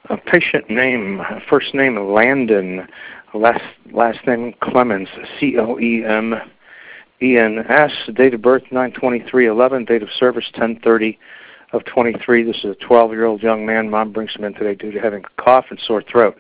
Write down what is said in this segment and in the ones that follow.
Patient name, first name Landon, last name Clemens, Coemens. Date of birth 9/23/11. Date of service 10/30 of 23. This is a 12-year-old young man. Mom brings him in today due to having a cough and sore throat.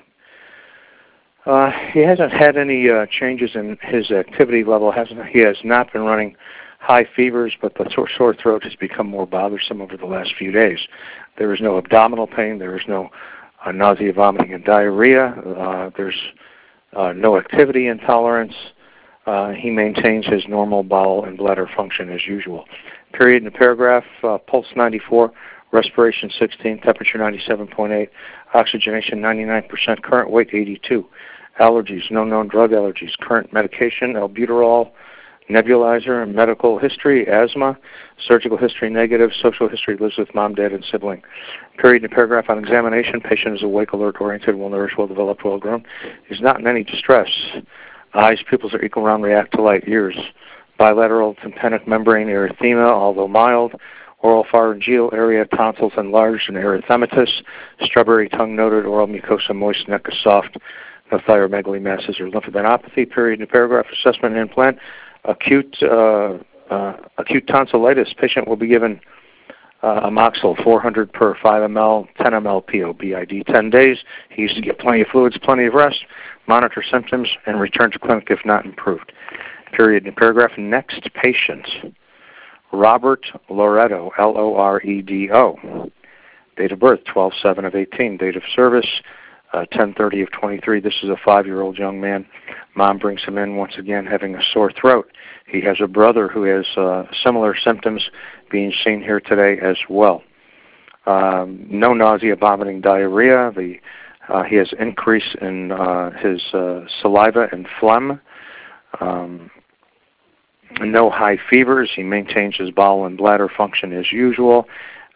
He hasn't had any changes in his activity level. He has not been running high fevers, but the sore throat has become more bothersome over the last few days. There is no abdominal pain. There is no nausea, vomiting, and diarrhea. There's no activity intolerance. He maintains his normal bowel and bladder function as usual. Period in the paragraph, pulse 94, respiration 16, temperature 97.8, oxygenation 99%, current weight 82. Allergies, no known drug allergies. Current medication, albuterol, nebulizer. Medical history, asthma. Surgical history negative. Social history, lives with mom, dad, and sibling. Period in the paragraph, on examination, patient is awake, alert, oriented, well-nourished, well-developed, well-grown. He's not in any distress. Eyes, pupils are equal, round, react to light. Ears, bilateral tympanic membrane erythema, although mild. Oral pharyngeal area, tonsils enlarged and erythematous. Strawberry tongue noted, oral mucosa moist, neck is soft. No thyromegaly masses or lymphadenopathy. Period in the paragraph, assessment and implant. Acute tonsillitis. Patient will be given amoxil, 400 per 5 ml, 10 ml PO, BID, 10 days. He needs to get plenty of fluids, plenty of rest, monitor symptoms, and return to clinic if not improved. Period in the paragraph. Next patient, Robert Loredo, Loredo. Date of birth, 12/7 of 18. Date of service, 10/30 of 23. This is a 5-year-old young man. Mom brings him in once again having a sore throat. He has a brother who has similar symptoms being seen here today as well. No nausea, vomiting, diarrhea. He has increase in his saliva and phlegm. No high fevers. He maintains his bowel and bladder function as usual.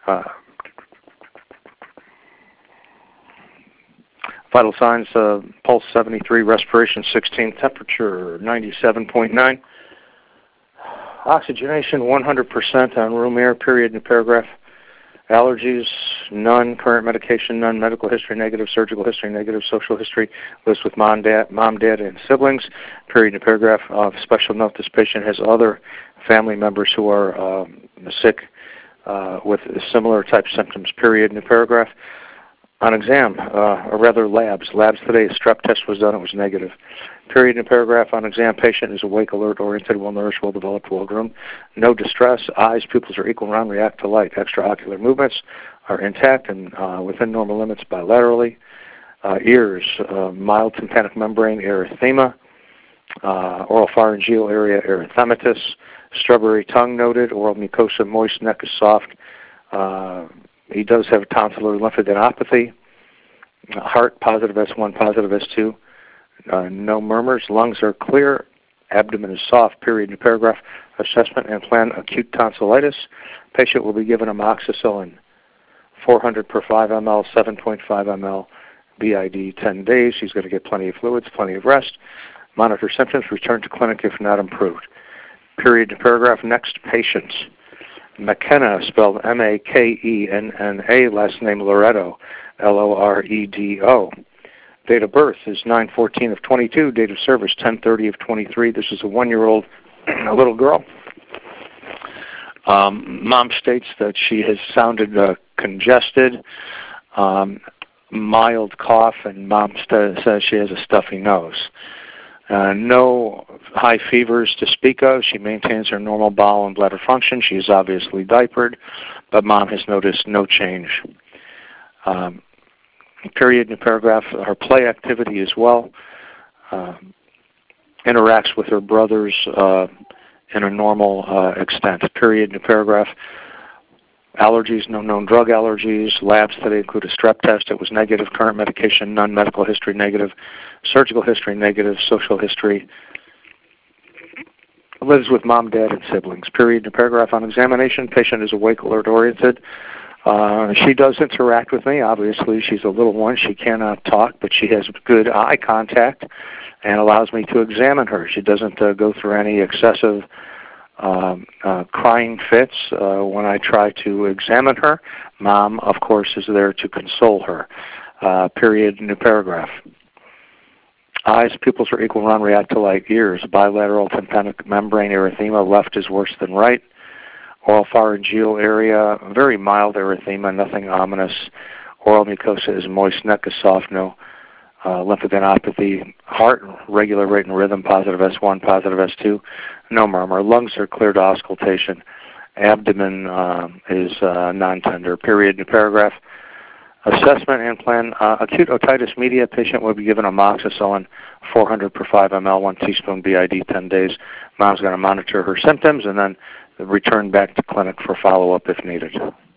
Vital signs, pulse 73, respiration 16, temperature 97.9. Oxygenation 100% on room air, period in the paragraph. Allergies, none. Current medication, none. Medical history negative. Surgical history negative. Social history, lives with mom, dad, and siblings. Period in the paragraph. Special note, this patient has other family members who are sick with similar type symptoms. Period in the paragraph. On exam, or rather labs. Labs today, a strep test was done, it was negative. Period in the paragraph, on exam, patient is awake, alert, oriented, well-nourished, well-developed, well-groomed. No distress, eyes, pupils are equal, round, react to light. Extraocular movements are intact and within normal limits bilaterally. Ears, mild tympanic membrane erythema. Oral pharyngeal area erythematous. Strawberry tongue noted, oral mucosa moist, neck is soft. He does have tonsillar lymphadenopathy. Heart, positive S1, positive S2. No murmurs. Lungs are clear. Abdomen is soft. Period in the paragraph. Assessment and plan, acute tonsillitis. Patient will be given amoxicillin, 400 per 5 ml, 7.5 ml, BID, 10 days. He's going to get plenty of fluids, plenty of rest. Monitor symptoms. Return to clinic if not improved. Period in the paragraph. Next patient. McKenna, spelled M-A-K-E-N-N-A, last name Loredo, L-O-R-E-D-O. Date of birth is 9/14 of 22. Date of service 10/30 of 23. This is a 1-year-old little girl. Mom states that she has sounded congested, mild cough, and mom says she has a stuffy nose. No high fevers to speak of. She maintains her normal bowel and bladder function. She is obviously diapered, but mom has noticed no change. Period in the paragraph. Her play activity as well. Interacts with her brothers in a normal extent. Period in the paragraph. Allergies, no known drug allergies. Labs today include a strep test. It was negative. Current medication, none. Medical history, negative. Surgical history, negative. Social history. Lives with mom, dad, and siblings. Period in the paragraph. On examination, patient is awake, alert, oriented. She does interact with me. Obviously, she's a little one. She cannot talk, but she has good eye contact and allows me to examine her. She doesn't go through any excessive crying fits when I try to examine her. Mom, of course, is there to console her. period, new paragraph. Eyes, pupils are equal, run, react to light. Ears, bilateral tympanic membrane erythema, left is worse than right. Oral pharyngeal area, very mild erythema, nothing ominous. Oral mucosa is moist, neck is soft, no lymphadenopathy. Heart, regular rate and rhythm, positive S1, positive S2, no murmur. Lungs are clear to auscultation. Abdomen is non-tender. Period, new paragraph. Assessment and plan. Acute otitis media, patient will be given amoxicillin 400 per 5 ml, 1 teaspoon BID, 10 days. Mom's going to monitor her symptoms and then return back to clinic for follow-up if needed.